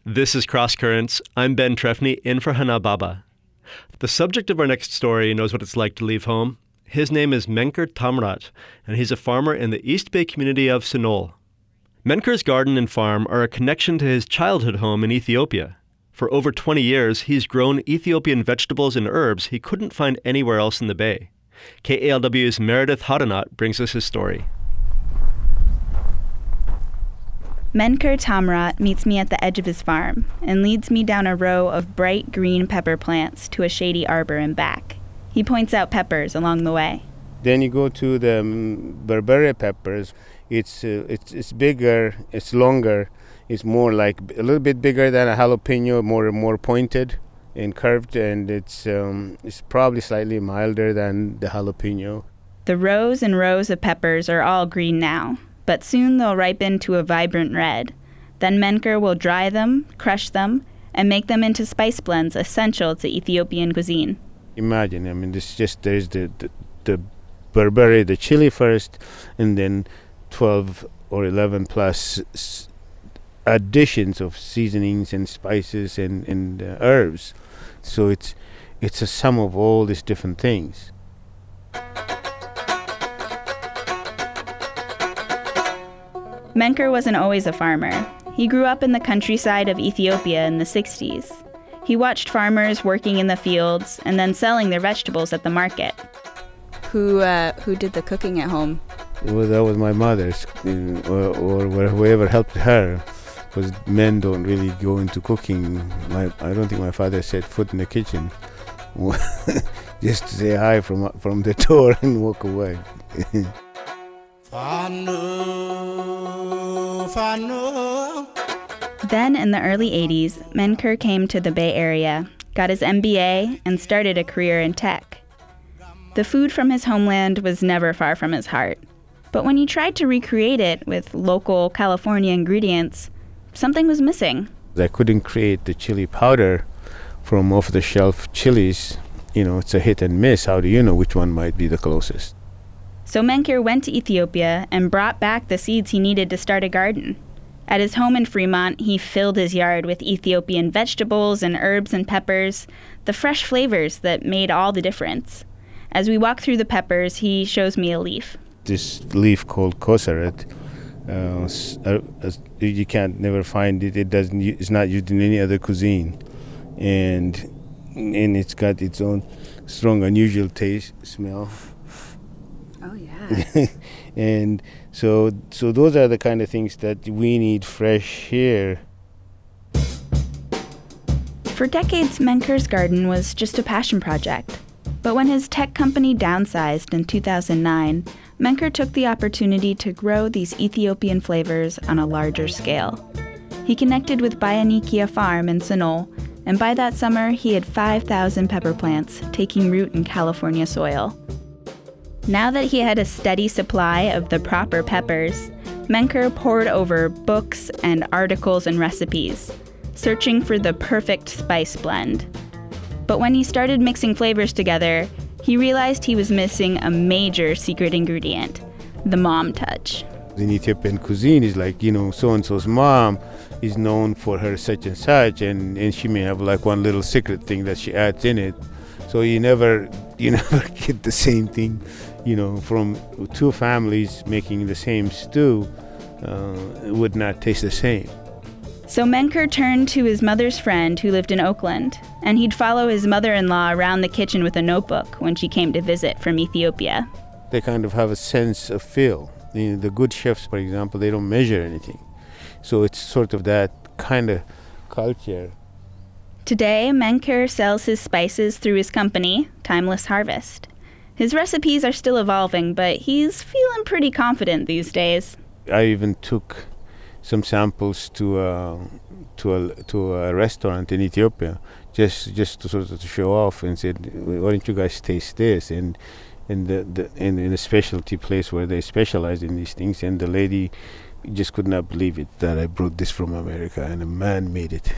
This is Cross Currents. I'm Ben Trefny, in for Hana Baba. The subject of our next story knows what it's like to leave home. His name is Menker Tamrat, and he's a farmer in the East Bay community of Sunol. Menker's garden and farm are a connection to his childhood home in Ethiopia. For over 20 years, he's grown Ethiopian vegetables and herbs he couldn't find anywhere else in the Bay. KALW's Meredith Hadanat brings us his story. Menker Tamrat meets me at the edge of his farm and leads me down a row of bright green pepper plants to a shady arbor and back. He points out peppers along the way. Then you go to the Berbere peppers. It's bigger, it's longer, it's more like a little bit bigger than a jalapeno, more pointed and curved, and it's probably slightly milder than the jalapeno. The rows and rows of peppers are all green now, but soon they'll ripen to a vibrant red. Then Menker will dry them, crush them, and make them into spice blends essential to Ethiopian cuisine. Imagine, there's the Berbere, the chili first, and then 12 or 11 plus additions of seasonings and spices and herbs. So it's a sum of all these different things. Menker wasn't always a farmer. He grew up in the countryside of Ethiopia in the 60s. He watched farmers working in the fields and then selling their vegetables at the market. Who did the cooking at home? Well, that was my mother's, or whoever helped her, because men don't really go into cooking. I don't think my father set foot in the kitchen, just to say hi from the door and walk away. Then in the early 80s, Menker came to the Bay Area, got his MBA, and started a career in tech. The food from his homeland was never far from his heart. But when he tried to recreate it with local California ingredients, something was missing. I couldn't create the chili powder from off-the-shelf chilies. It's a hit and miss. How do you know which one might be the closest? So Menker went to Ethiopia and brought back the seeds he needed to start a garden. At his home in Fremont, he filled his yard with Ethiopian vegetables and herbs and peppers, the fresh flavors that made all the difference. As we walk through the peppers, he shows me a leaf. This leaf called kosaret, you can't never find it. It's not used in any other cuisine, and it's got its own strong, unusual taste, smell. Oh yeah. And so those are the kind of things that we need fresh here. For decades, Menker's garden was just a passion project. But when his tech company downsized in 2009, Menker took the opportunity to grow these Ethiopian flavors on a larger scale. He connected with Bayanikia Farm in Sunol, and by that summer, he had 5,000 pepper plants taking root in California soil. Now that he had a steady supply of the proper peppers, Menker pored over books and articles and recipes, searching for the perfect spice blend. But when he started mixing flavors together, he realized he was missing a major secret ingredient, the mom touch. In Ethiopian cuisine, it's like, so-and-so's mom is known for her such and such, and she may have like one little secret thing that she adds in it. So you never get the same thing, from two families making the same stew. It would not taste the same. So Menker turned to his mother's friend who lived in Oakland, and he'd follow his mother-in-law around the kitchen with a notebook when she came to visit from Ethiopia. They kind of have a sense of feel. The good chefs, for example, they don't measure anything. So it's sort of that kind of culture. Today, Menker sells his spices through his company, Timeless Harvest. His recipes are still evolving, but he's feeling pretty confident these days. I even took some samples to a restaurant in Ethiopia, just to sort of show off, and said, "Why don't you guys taste this?" And in a specialty place where they specialize in these things, and the lady just could not believe it that I brought this from America and a man made it.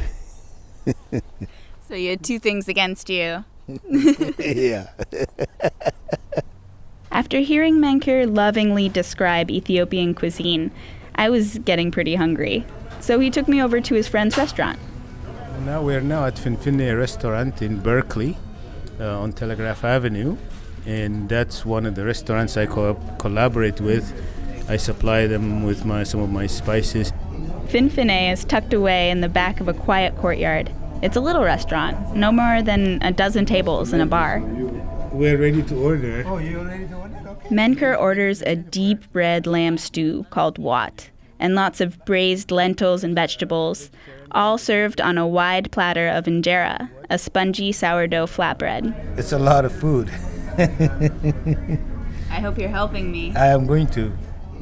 So you had two things against you. Yeah. After hearing Menker lovingly describe Ethiopian cuisine, I was getting pretty hungry. So he took me over to his friend's restaurant. Now we're at Finfinne restaurant in Berkeley on Telegraph Avenue, and that's one of the restaurants I collaborate with. I supply them with some of my spices. Finfinne is tucked away in the back of a quiet courtyard. It's a little restaurant, no more than a dozen tables in a bar. We're ready to order. Oh, you're ready to order? Okay. Menker orders a deep red lamb stew called wat, and lots of braised lentils and vegetables, all served on a wide platter of injera, a spongy sourdough flatbread. It's a lot of food. I hope you're helping me. I am going to.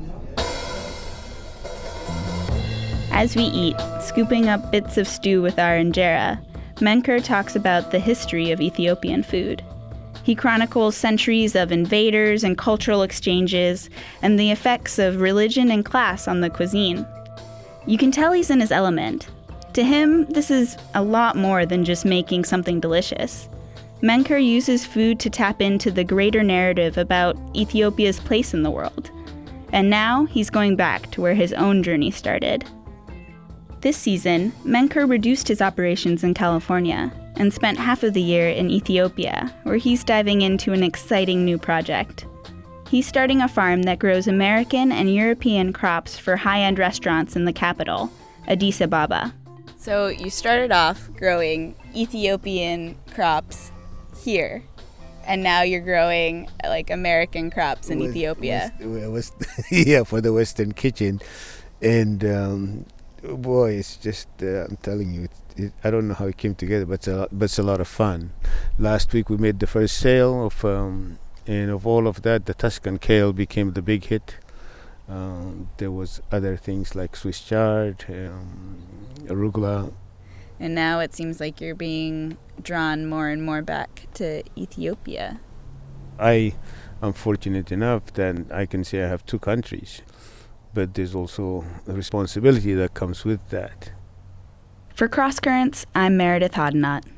As we eat, scooping up bits of stew with our injera, Menker talks about the history of Ethiopian food. He chronicles centuries of invaders and cultural exchanges and the effects of religion and class on the cuisine. You can tell he's in his element. To him, this is a lot more than just making something delicious. Menker uses food to tap into the greater narrative about Ethiopia's place in the world. And now he's going back to where his own journey started. This season, Menker reduced his operations in California and spent half of the year in Ethiopia, where he's diving into an exciting new project. He's starting a farm that grows American and European crops for high-end restaurants in the capital, Addis Ababa. So you started off growing Ethiopian crops here, and now you're growing like American crops in Ethiopia. For the Western kitchen. And boy, it's just, I'm telling you, I don't know how it came together, but it's a lot of fun. Last week we made the first sale of, and of all of that, the Tuscan kale became the big hit. There was other things like Swiss chard, arugula. And now it seems like you're being drawn more and more back to Ethiopia. I am fortunate enough that I can say I have two countries, but there's also a responsibility that comes with that. For Cross Currents, I'm Meredith Hodnott.